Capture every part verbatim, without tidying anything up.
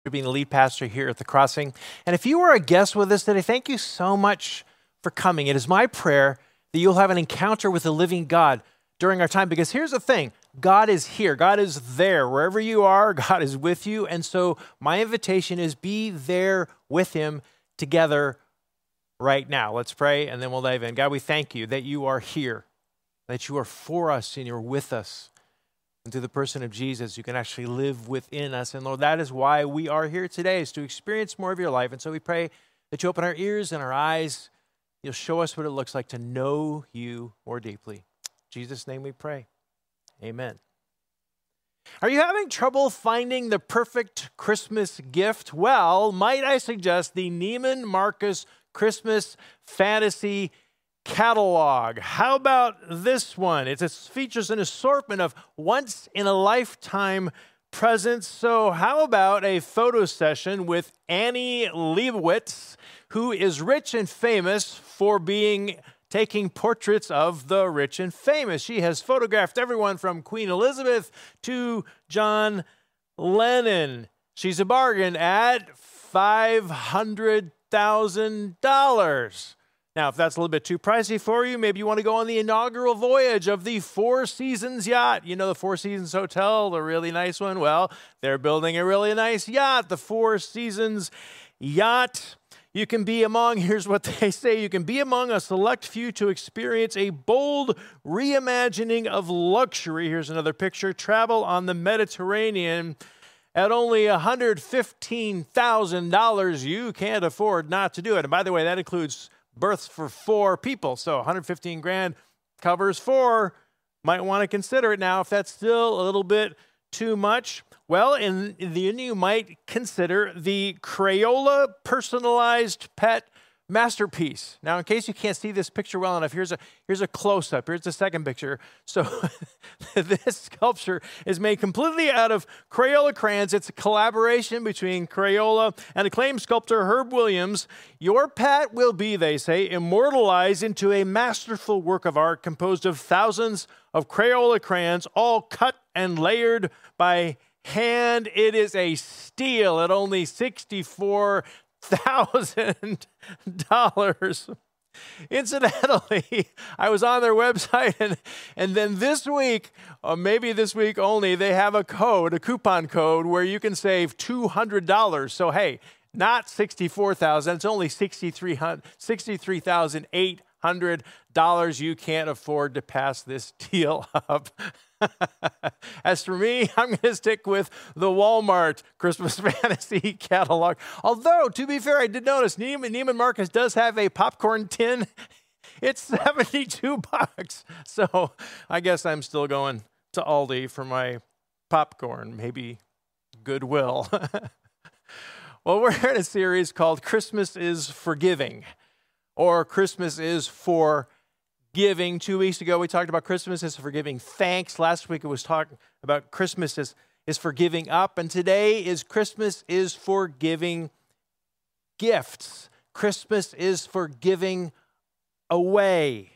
for being the lead pastor here at The Crossing. And if you are a guest with us today, thank you so much for coming. It is my prayer that you'll have an encounter with the living God during our time, because here's the thing, God is here. God is there. Wherever you are, God is with you. And so my invitation is be there with him together right now. Let's pray, and then we'll dive in. God, we thank you that you are here, that you are for us and you're with us. And through the person of Jesus, you can actually live within us. And Lord, that is why we are here today, is to experience more of your life. And so we pray that you open our ears and our eyes. You'll show us what it looks like to know you more deeply. In Jesus' name we pray. Amen. Are you having trouble finding the perfect Christmas gift? Well, might I suggest the Neiman Marcus Christmas Fantasy Catalog. How about this one? It features an assortment of once-in-a-lifetime presents. So how about a photo session with Annie Leibovitz, who is rich and famous for being taking portraits of the rich and famous. She has photographed everyone from Queen Elizabeth to John Lennon. She's a bargain at five hundred thousand dollars. Now, if that's a little bit too pricey for you, maybe you want to go on the inaugural voyage of the Four Seasons yacht. You know the Four Seasons Hotel, the really nice one? Well, they're building a really nice yacht, the Four Seasons Yacht. You can be among, here's what they say, you can be among a select few to experience a bold reimagining of luxury. Here's another picture. Travel on the Mediterranean at only one hundred fifteen thousand dollars. You can't afford not to do it. And by the way, that includes berths for four people. So one hundred fifteen grand covers four. Might want to consider it now if that's still a little bit too much. Well, in the end, you might consider the Crayola personalized pet masterpiece. Now, in case you can't see this picture well enough, here's a here's a close-up. Here's the second picture. So this sculpture is made completely out of Crayola crayons. It's a collaboration between Crayola and acclaimed sculptor Herb Williams. Your pet will be, they say, immortalized into a masterful work of art composed of thousands of Crayola crayons, all cut and layered by hand. It is a steal at only sixty-four thousand dollars. Incidentally, I was on their website, and, and then this week, or maybe this week only, they have a code, a coupon code, where you can save two hundred dollars. So, hey, not sixty-four thousand dollars, it's only sixty-three thousand eight hundred dollars. You can't afford to pass this deal up. As for me, I'm going to stick with the Walmart Christmas Fantasy Catalog. Although, to be fair, I did notice Neiman, Neiman Marcus does have a popcorn tin. It's seventy-two bucks. So I guess I'm still going to Aldi for my popcorn, maybe Goodwill. Well, we're in a series called Christmas is Forgiving, or Christmas is for Giving. Two weeks ago, we talked about Christmas is for giving thanks. Last week, it was talking about Christmas is, is for giving up. And today is Christmas is for giving gifts. Christmas is for giving away.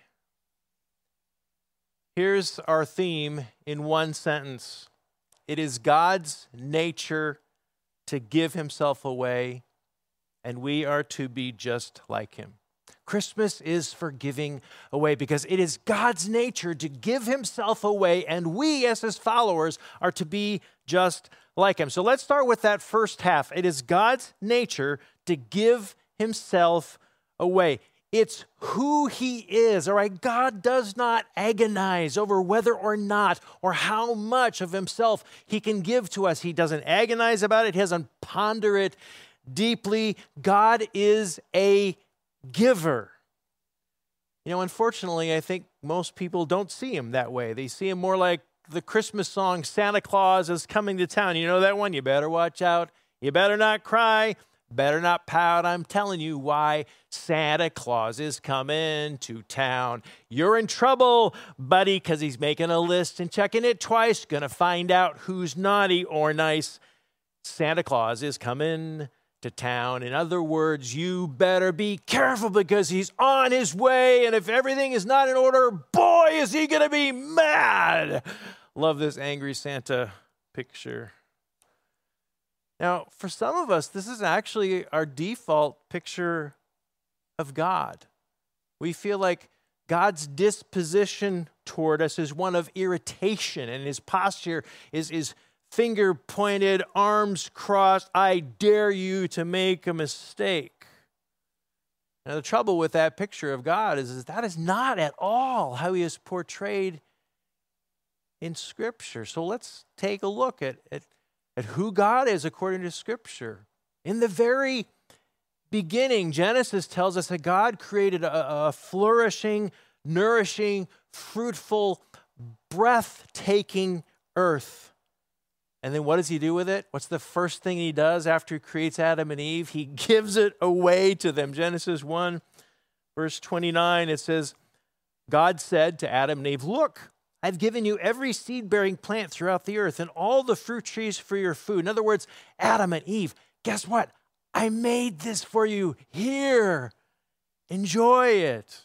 Here's our theme in one sentence. It is God's nature to give himself away, and we are to be just like him. Christmas is for giving away because it is God's nature to give himself away, and we as his followers are to be just like him. So let's start with that first half. It is God's nature to give himself away. It's who he is, all right? God does not agonize over whether or not or how much of himself he can give to us. He doesn't agonize about it. He doesn't ponder it deeply. God is a giver. You know, unfortunately, I think most people don't see him that way. They see him more like the Christmas song, Santa Claus is coming to town. You know that one? You better watch out. You better not cry. Better not pout. I'm telling you why. Santa Claus is coming to town. You're in trouble, buddy, because he's making a list and checking it twice. Gonna find out who's naughty or nice. Santa Claus is coming to town. In other words, you better be careful because he's on his way, and if everything is not in order, boy, is he going to be mad. Love this angry Santa picture. Now, for some of us, this is actually our default picture of God. We feel like God's disposition toward us is one of irritation, and his posture is, is finger pointed, arms crossed. I dare you to make a mistake. Now, the trouble with that picture of God is, is that is not at all how he is portrayed in Scripture. So let's take a look at, at, at who God is according to Scripture. In the very beginning, Genesis tells us that God created a, a flourishing, nourishing, fruitful, breathtaking earth. And then what does he do with it? What's the first thing he does after he creates Adam and Eve? He gives it away to them. Genesis one, verse twenty-nine, it says, God said to Adam and Eve, look, I've given you every seed-bearing plant throughout the earth and all the fruit trees for your food. In other words, Adam and Eve, guess what? I made this for you. Here, enjoy it.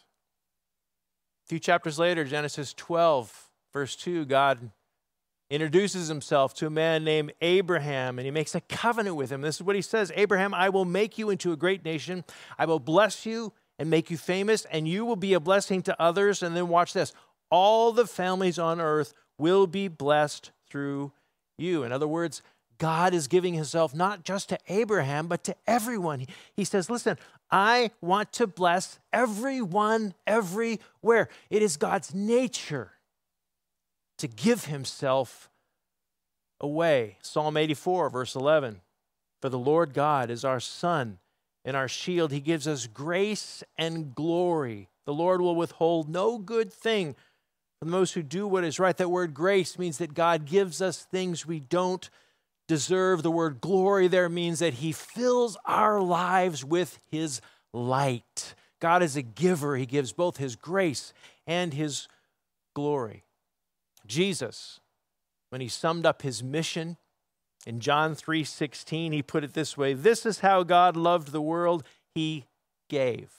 A few chapters later, Genesis twelve, verse two, God introduces himself to a man named Abraham, and he makes a covenant with him. This is what he says, Abraham, I will make you into a great nation. I will bless you and make you famous, and you will be a blessing to others. And then watch this. All the families on earth will be blessed through you. In other words, God is giving himself not just to Abraham, but to everyone. He, he says, listen, I want to bless everyone, everywhere. It is God's nature to give himself away. Psalm eighty-four, verse eleven. For the Lord God is our sun and our shield. He gives us grace and glory. The Lord will withhold no good thing from those who do what is right. That word grace means that God gives us things we don't deserve. The word glory there means that he fills our lives with his light. God is a giver. He gives both his grace and his glory. Jesus, when he summed up his mission in John three sixteen, he put it this way, this is how God loved the world, he gave.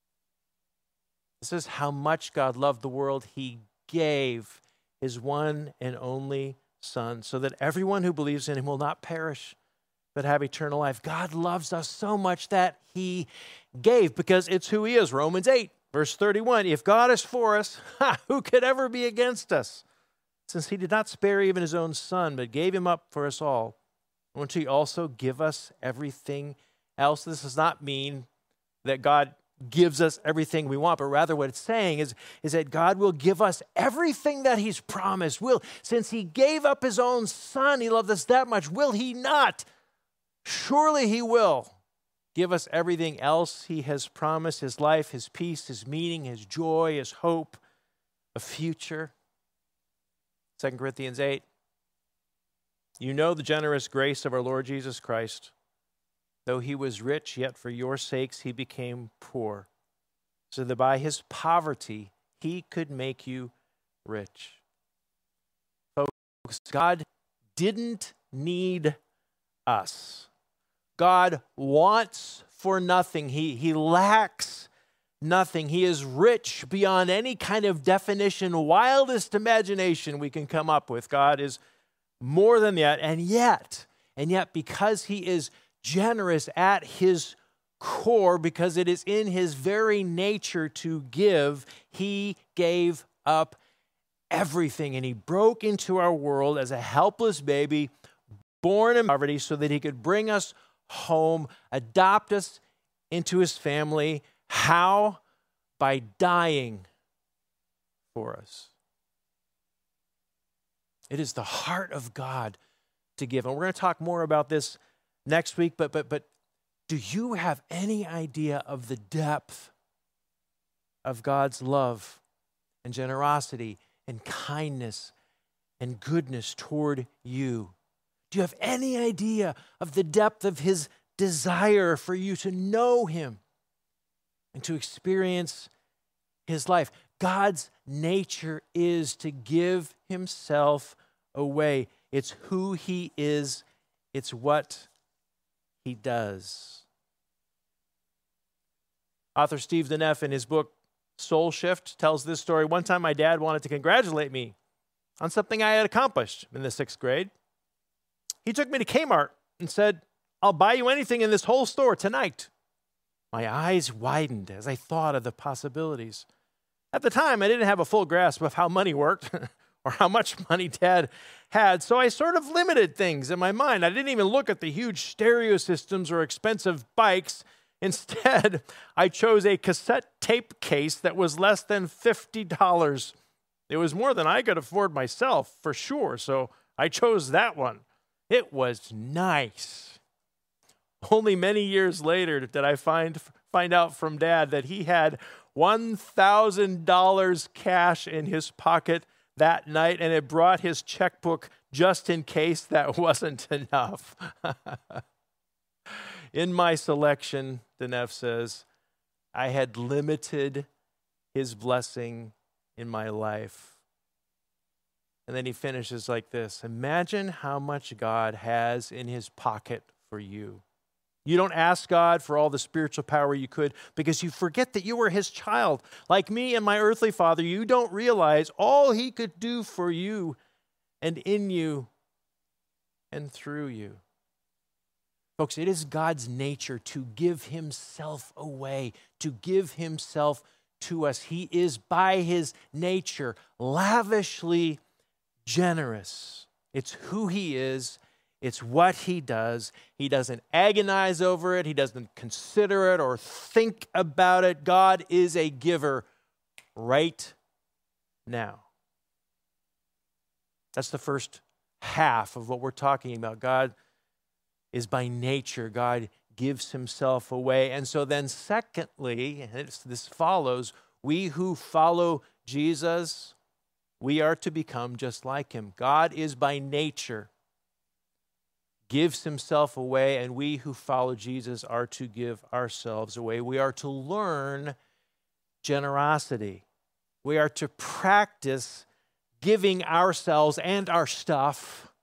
This is how much God loved the world, he gave his one and only Son, so that everyone who believes in him will not perish, but have eternal life. God loves us so much that he gave, because it's who he is. Romans eight, verse thirty-one, if God is for us, ha, who could ever be against us? Since he did not spare even his own Son, but gave him up for us all, won't he also give us everything else? This does not mean that God gives us everything we want, but rather what it's saying is, is that God will give us everything that he's promised. Will, since he gave up his own Son, he loved us that much, will he not? Surely he will give us everything else he has promised, his life, his peace, his meaning, his joy, his hope, a future. Second Corinthians eight, you know the generous grace of our Lord Jesus Christ. Though he was rich, yet for your sakes he became poor, so that by his poverty he could make you rich. Folks, God didn't need us. God wants for nothing. He, he lacks nothing. He is rich beyond any kind of definition, wildest imagination we can come up with. God is more than that. And yet, and yet because he is generous at his core, because it is in his very nature to give, he gave up everything. And he broke into our world as a helpless baby, born in poverty, so that he could bring us home, adopt us into his family. How? By dying for us. It is the heart of God to give. And we're going to talk more about this next week, but but but do you have any idea of the depth of God's love and generosity and kindness and goodness toward you? Do you have any idea of the depth of his desire for you to know him and to experience his life? God's nature is to give himself away. It's who he is. It's what he does. Author Steve Deneff, in his book Soul Shift, tells this story. One time my dad wanted to congratulate me on something I had accomplished in the sixth grade. He took me to Kmart and said, I'll buy you anything in this whole store tonight. My eyes widened as I thought of the possibilities. At the time, I didn't have a full grasp of how money worked or how much money Dad had, so I sort of limited things in my mind. I didn't even look at the huge stereo systems or expensive bikes. Instead, I chose a cassette tape case that was less than fifty dollars. It was more than I could afford myself, for sure, so I chose that one. It was nice. Only many years later did I find, find out from Dad that he had one thousand dollars cash in his pocket that night, and it brought his checkbook just in case that wasn't enough. In my selection, Denef says, I had limited his blessing in my life. And then he finishes like this. Imagine how much God has in his pocket for you. You don't ask God for all the spiritual power you could because you forget that you were his child. Like me and my earthly father, you don't realize all he could do for you and in you and through you. Folks, it is God's nature to give himself away, to give himself to us. He is by his nature lavishly generous. It's who he is. It's what he does. He doesn't agonize over it. He doesn't consider it or think about it. God is a giver right now. That's the first half of what we're talking about. God is by nature. God gives himself away. And so then secondly, and this follows, we who follow Jesus, we are to become just like him. God is by nature, gives himself away, and we who follow Jesus are to give ourselves away. We are to learn generosity. We are to practice giving ourselves and our stuff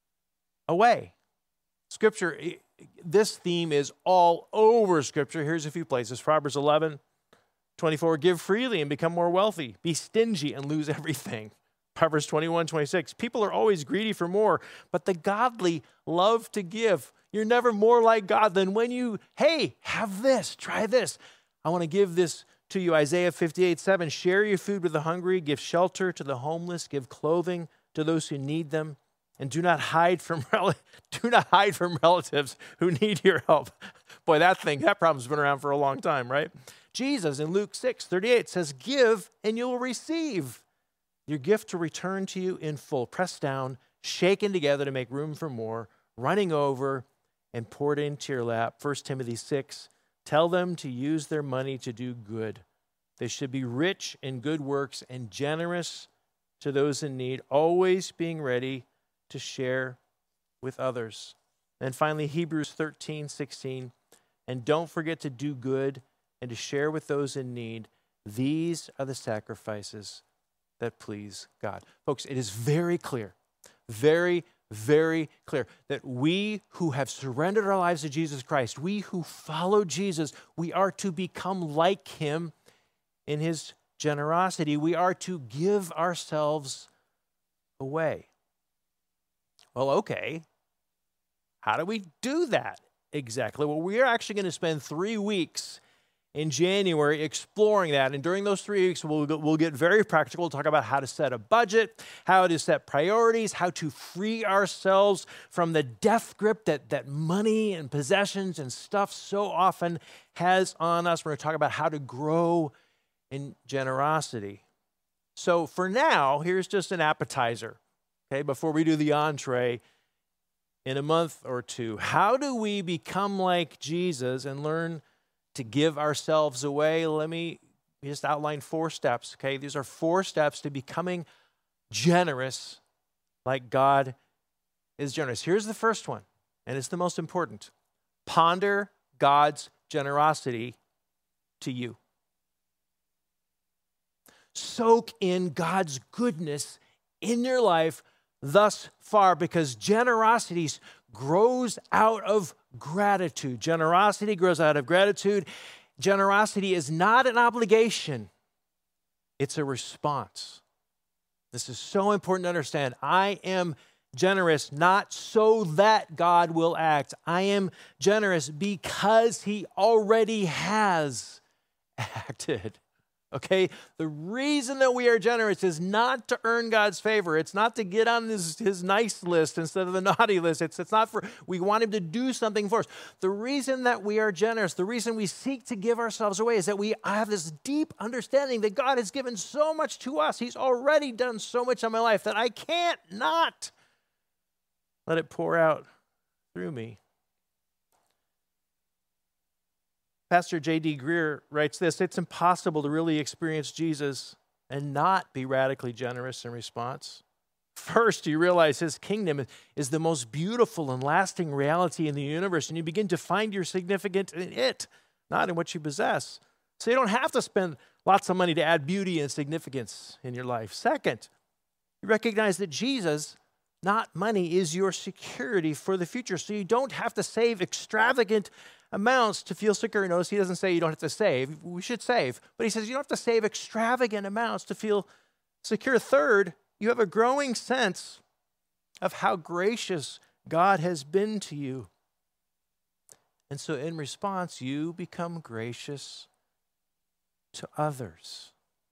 away. Scripture, this theme is all over Scripture. Here's a few places. Proverbs eleven twenty-four, give freely and become more wealthy. Be stingy and lose everything. Proverbs twenty-one twenty-six, people are always greedy for more, but the godly love to give. You're never more like God than when you, hey, have this, try this. I want to give this to you. Isaiah fifty-eight seven, share your food with the hungry, give shelter to the homeless, give clothing to those who need them, and do not hide from rel- do not hide from relatives who need your help. Boy, that thing, that problem's been around for a long time, right? Jesus in Luke six thirty-eight says, give and you will receive your gift to return to you in full, pressed down, shaken together to make room for more, running over and poured into your lap. First Timothy six, tell them to use their money to do good. They should be rich in good works and generous to those in need, always being ready to share with others. And finally, Hebrews thirteen sixteen, and don't forget to do good and to share with those in need. These are the sacrifices that please God. Folks, it is very clear, very, very clear that we who have surrendered our lives to Jesus Christ, we who follow Jesus, we are to become like him in his generosity. We are to give ourselves away. Well, okay, how do we do that exactly? Well, we are actually going to spend three weeks in January exploring that. And during those three weeks, we'll, we'll get very practical. We'll talk about how to set a budget, how to set priorities, how to free ourselves from the death grip that, that money and possessions and stuff so often has on us. We're going to talk about how to grow in generosity. So for now, here's just an appetizer, okay, before we do the entree in a month or two. How do we become like Jesus and learn to give ourselves away? Let me just outline four steps, okay? These are four steps to becoming generous like God is generous. Here's the first one, and it's the most important. Ponder God's generosity to you. Soak in God's goodness in your life thus far, because generosity grows out of gratitude. Generosity grows out of gratitude. Generosity is not an obligation. It's a response. This is so important to understand. I am generous not so that God will act. I am generous because he already has acted. Okay? The reason that we are generous is not to earn God's favor. It's not to get on his, his nice list instead of the naughty list. It's, it's not for, we want him to do something for us. The reason that we are generous, the reason we seek to give ourselves away is that we have this deep understanding that God has given so much to us. He's already done so much in my life that I can't not let it pour out through me. Pastor J D Greer writes this: it's impossible to really experience Jesus and not be radically generous in response. First, you realize his kingdom is the most beautiful and lasting reality in the universe, and you begin to find your significance in it, not in what you possess. So you don't have to spend lots of money to add beauty and significance in your life. Second, you recognize that Jesus, not money, is your security for the future. So you don't have to save extravagant amounts to feel secure. Notice he doesn't say you don't have to save. We should save. But he says you don't have to save extravagant amounts to feel secure. Third, you have a growing sense of how gracious God has been to you. And so in response, you become gracious to others.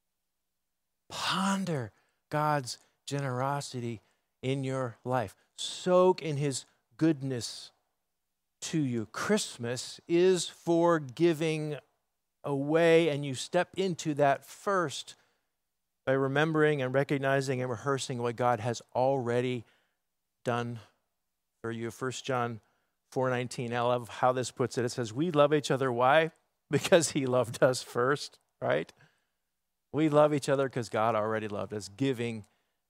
Ponder God's generosity in your life. Soak in his goodness to you. Christmas is for giving away, and you step into that first by remembering and recognizing and rehearsing what God has already done for you. First John four nineteen, I love how this puts it. It says, we love each other. Why? Because he loved us first, right? We love each other because God already loved us. Giving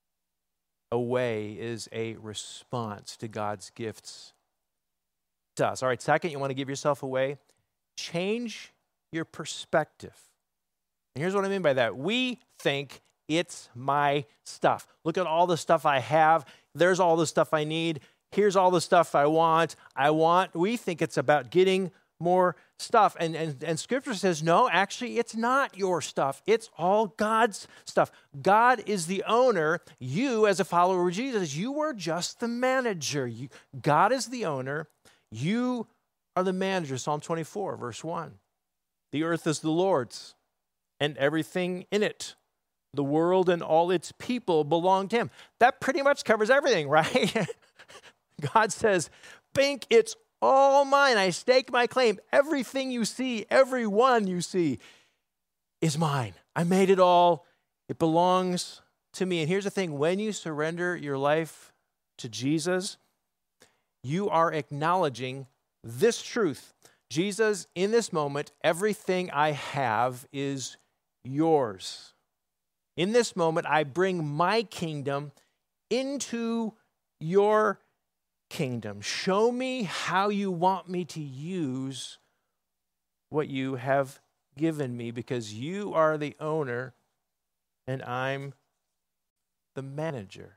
away is a response to God's gifts to us. All right, second, you want to give yourself away. Change your perspective. And here's what I mean by that. We think it's my stuff. Look at all the stuff I have. There's all the stuff I need. Here's all the stuff I want. I want. We think it's about getting more stuff. And, and, and Scripture says, no, actually, it's not your stuff. It's all God's stuff. God is the owner. You, as a follower of Jesus, you are just the manager. You, God is the owner. You are the manager. Psalm twenty-four, verse one. The earth is the Lord's, and everything in it. The world and all its people belong to him. That pretty much covers everything, right? God says, Bink, it's all mine. I stake my claim. Everything you see, everyone you see is mine. I made it all. It belongs to me. And here's the thing. When you surrender your life to Jesus, you are acknowledging this truth. Jesus, in this moment, everything I have is yours. In this moment, I bring my kingdom into your kingdom. Show me how you want me to use what you have given me, because you are the owner and I'm the manager.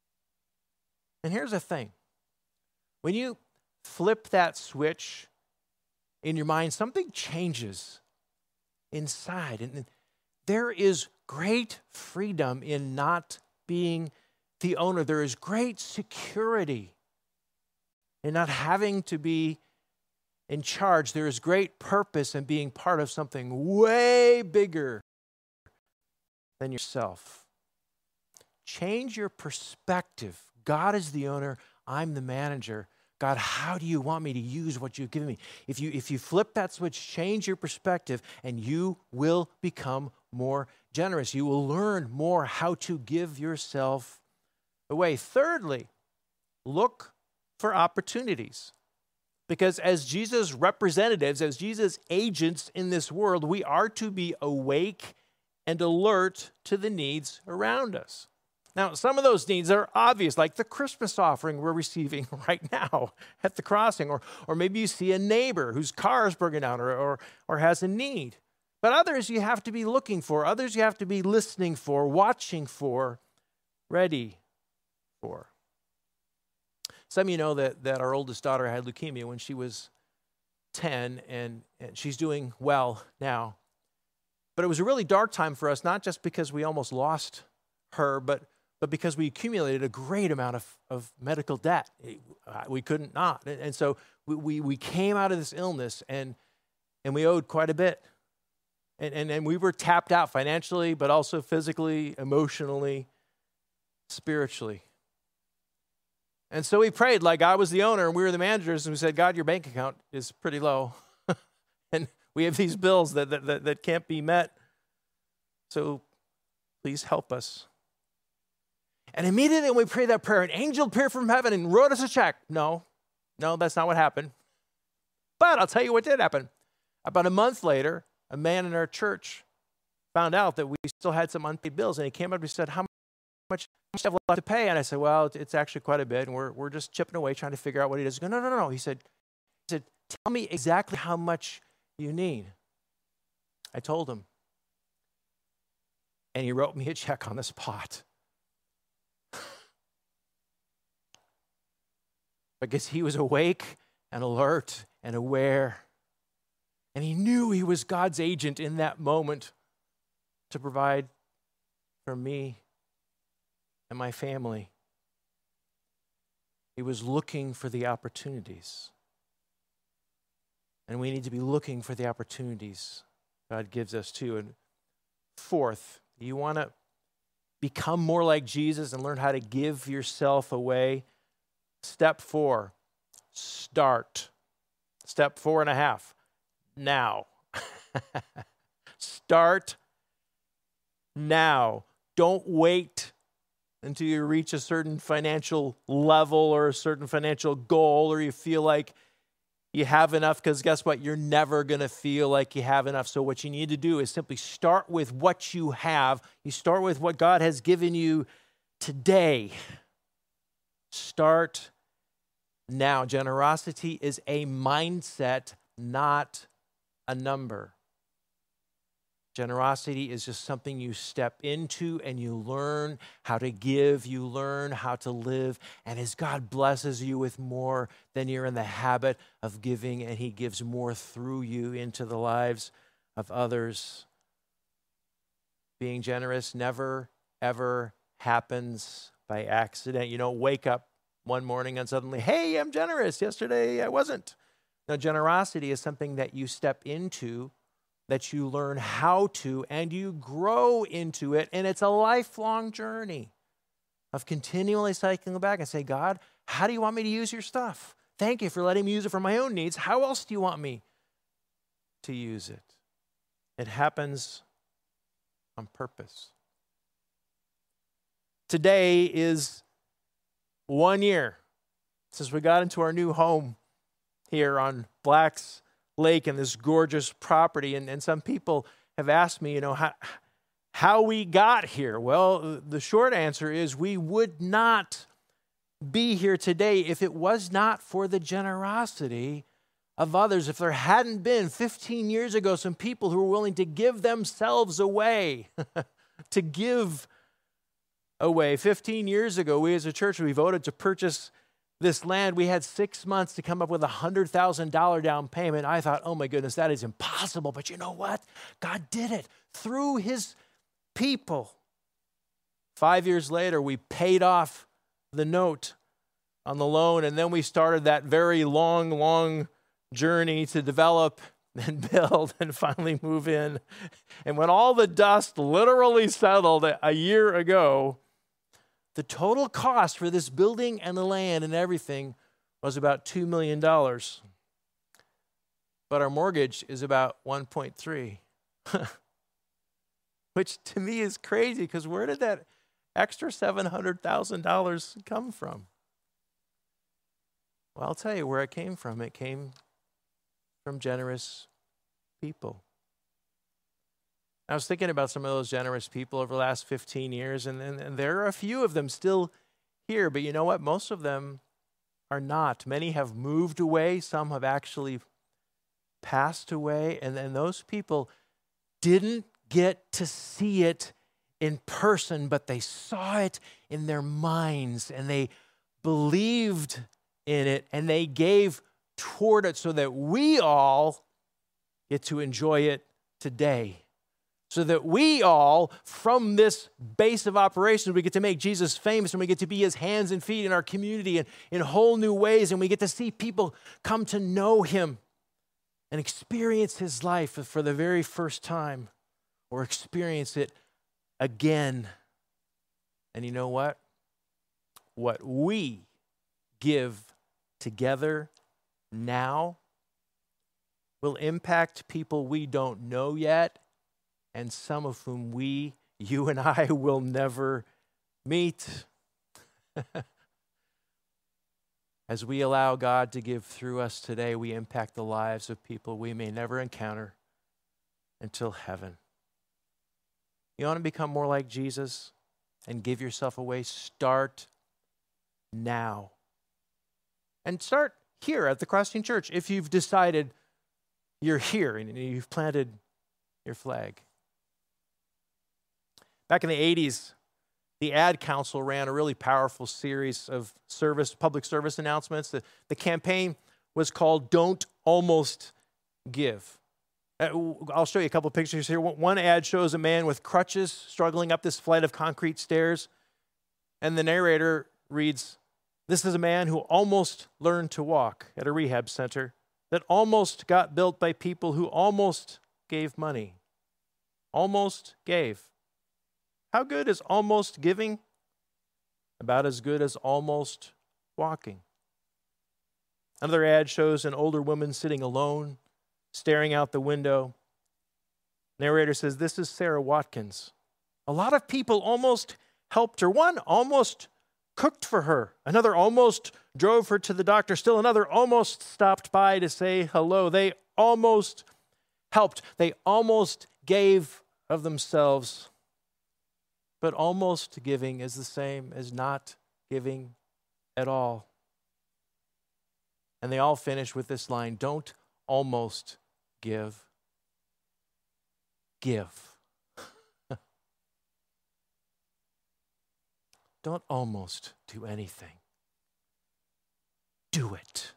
And here's the thing. When you flip that switch in your mind, something changes inside. And there is great freedom in not being the owner. There is great security in not having to be in charge. There is great purpose in being part of something way bigger than yourself. Change your perspective. God is the owner. I'm the manager. God, how do you want me to use what you've given me? If you, if you flip that switch, change your perspective, and you will become more generous. You will learn more how to give yourself away. Thirdly, look for opportunities. Because as Jesus' representatives, as Jesus' agents in this world, we are to be awake and alert to the needs around us. Now, some of those needs are obvious, like the Christmas offering we're receiving right now at the crossing, or, or maybe you see a neighbor whose car is broken down or, or, or has a need. But others you have to be looking for, others you have to be listening for, watching for, ready for. Some of you know that, that our oldest daughter had leukemia when she was ten, and, and she's doing well now. But it was a really dark time for us, not just because we almost lost her, but but because we accumulated a great amount of, of medical debt. We couldn't not. And so we, we, we came out of this illness and, and we owed quite a bit. And, and, and we were tapped out financially, but also physically, emotionally, spiritually. And so we prayed like I was the owner and we were the managers, and we said, God, your bank account is pretty low. And we have these bills that, that, that, that can't be met. So please help us. And immediately when we prayed that prayer, an angel appeared from heaven and wrote us a check. No, no, that's not what happened. But I'll tell you what did happen. About a month later, a man in our church found out that we still had some unpaid bills, and he came up and said, how much do you have left to pay? And I said, well, it's actually quite a bit, and we're, we're just chipping away trying to figure out what he does. He goes, no, no, no, no. He said, he said, tell me exactly how much you need. I told him. And he wrote me a check on the spot. Because he was awake and alert and aware. And he knew he was God's agent in that moment to provide for me and my family. He was looking for the opportunities. And we need to be looking for the opportunities God gives us too. And fourth, you want to become more like Jesus and learn how to give yourself away? Step four, start. Step four and a half, now. Start now. Don't wait until you reach a certain financial level or a certain financial goal, or you feel like you have enough, because guess what? You're never going to feel like you have enough. So what you need to do is simply start with what you have. You start with what God has given you today. Start now. Generosity is a mindset, not a number. Generosity is just something you step into and you learn how to give, you learn how to live. And as God blesses you with more, then you're in the habit of giving, and he gives more through you into the lives of others. Being generous never, ever happens by accident. You don't wake up one morning and suddenly, hey, I'm generous. Yesterday I wasn't. Now, generosity is something that you step into, that you learn how to, and you grow into it. And it's a lifelong journey of continually cycling back and say, God, how do you want me to use your stuff? Thank you for letting me use it for my own needs. How else do you want me to use it? It happens on purpose. Today is one year since we got into our new home here on Black's Lake and this gorgeous property. And, and some people have asked me, you know, how, how we got here. Well, the short answer is we would not be here today if it was not for the generosity of others. If there hadn't been fifteen years ago some people who were willing to give themselves away, to give away. fifteen years ago, we as a church, we voted to purchase this land. We had six months to come up with a one hundred thousand dollars down payment. I thought, oh my goodness, that is impossible. But you know what? God did it through his people. Five years later, we paid off the note on the loan, and then we started that very long, long journey to develop and build and finally move in. And when all the dust literally settled a year ago, the total cost for this building and the land and everything was about two million dollars. But our mortgage is about one point three, which to me is crazy, because where did that extra seven hundred thousand dollars come from? Well, I'll tell you where it came from. It came from generous people. I was thinking about some of those generous people over the last fifteen years, and, and, and there are a few of them still here, but you know what? Most of them are not. Many have moved away. Some have actually passed away, and then those people didn't get to see it in person, but they saw it in their minds, and they believed in it, and they gave toward it so that we all get to enjoy it today. so that we all, from this base of operations, we get to make Jesus famous, and we get to be his hands and feet in our community and in whole new ways, and we get to see people come to know him and experience his life for the very first time, or experience it again. And you know what? What we give together now will impact people we don't know yet, and some of whom we, you and I, will never meet. As we allow God to give through us today, we impact the lives of people we may never encounter until heaven. You want to become more like Jesus and give yourself away? Start now. And start here at the Crossing Church if you've decided you're here and you've planted your flag. Back in the eighties, the Ad Council ran a really powerful series of service, public service announcements. The, the campaign was called Don't Almost Give. Uh, I'll show you a couple of pictures here. One ad shows a man with crutches struggling up this flight of concrete stairs. And the narrator reads, "This is a man who almost learned to walk at a rehab center that almost got built by people who almost gave money. Almost gave." How good is almost giving? About as good as almost walking. Another ad shows an older woman sitting alone, staring out the window. Narrator says, "This is Sarah Watkins. A lot of people almost helped her. One almost cooked for her. Another almost drove her to the doctor. Still another almost stopped by to say hello. They almost helped. They almost gave of themselves. But almost giving is the same as not giving at all." And they all finish with this line, "Don't almost give. Give." Don't almost do anything. Do it.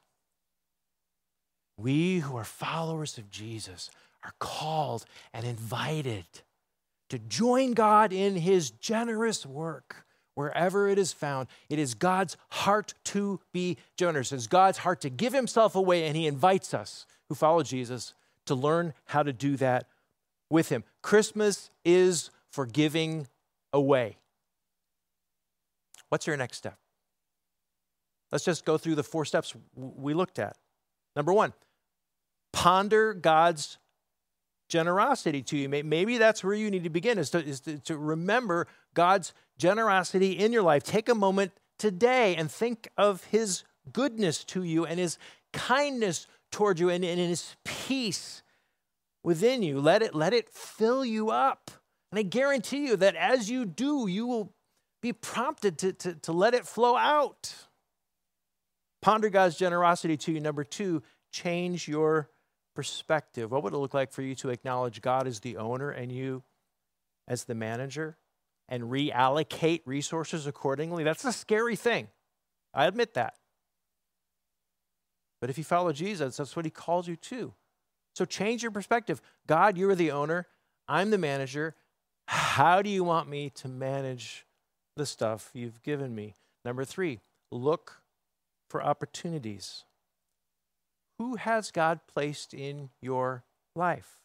We who are followers of Jesus are called and invited to join God in his generous work wherever it is found. It is God's heart to be generous. It is God's heart to give himself away, and he invites us who follow Jesus to learn how to do that with him. Christmas is for giving away. What's your next step? Let's just go through the four steps we looked at. Number one, ponder God's generosity to you. Maybe that's where you need to begin, is to, is to, to remember God's generosity in your life. Take a moment today and think of his goodness to you and his kindness toward you and, and his peace within you. Let it, let it fill you up. And I guarantee you that as you do, you will be prompted to, to, to let it flow out. Ponder God's generosity to you. Number two, change your perspective. What would it look like for you to acknowledge God as the owner and you as the manager and reallocate resources accordingly? That's a scary thing. I admit that. But if you follow Jesus, that's what he calls you to. So change your perspective. God, you are the owner. I'm the manager. How do you want me to manage the stuff you've given me? Number three, look for opportunities. Who has God placed in your life?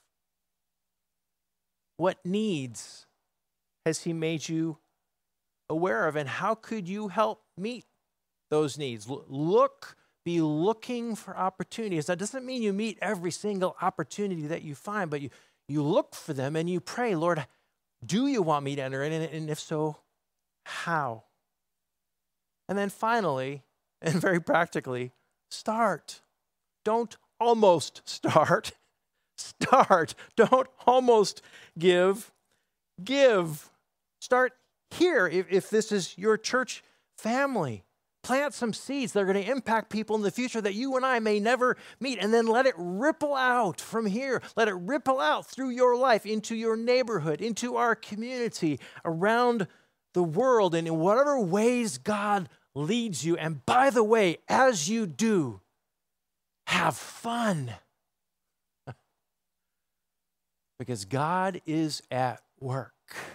What needs has he made you aware of, and how could you help meet those needs? Look, be looking for opportunities. That doesn't mean you meet every single opportunity that you find, but you, you look for them and you pray, Lord, do you want me to enter in? And if so, how? And then finally, and very practically, start. Don't almost start. Start. Don't almost give. Give. Start here if, if this is your church family. Plant some seeds that are going to impact people in the future that you and I may never meet, and then let it ripple out from here. Let it ripple out through your life, into your neighborhood, into our community, around the world, and in whatever ways God leads you. And by the way, as you do, have fun. Because God is at work,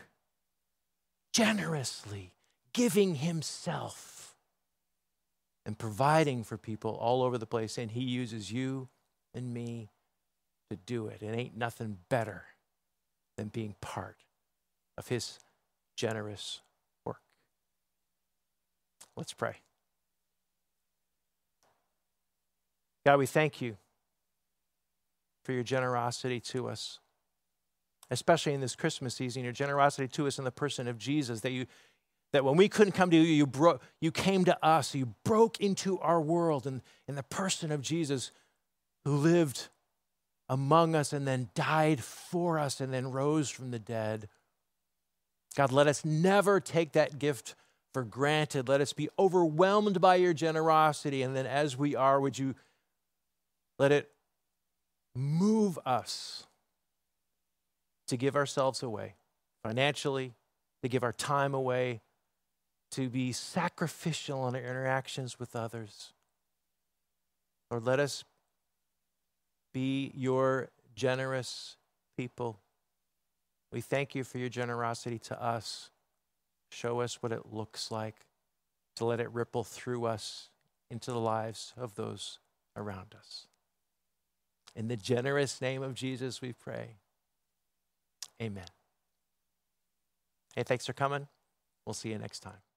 generously giving himself and providing for people all over the place. And he uses you and me to do it. It ain't nothing better than being part of his generous work. Let's pray. God, we thank you for your generosity to us, especially in this Christmas season, your generosity to us in the person of Jesus, that you that when we couldn't come to you, you, bro- you came to us, you broke into our world in, in the person of Jesus, who lived among us and then died for us and then rose from the dead. God, let us never take that gift for granted. Let us be overwhelmed by your generosity. And then as we are, would you let it move us to give ourselves away financially, to give our time away, to be sacrificial in our interactions with others. Lord, let us be your generous people. We thank you for your generosity to us. Show us what it looks like to let it ripple through us into the lives of those around us. In the generous name of Jesus, we pray. Amen. Hey, thanks for coming. We'll see you next time.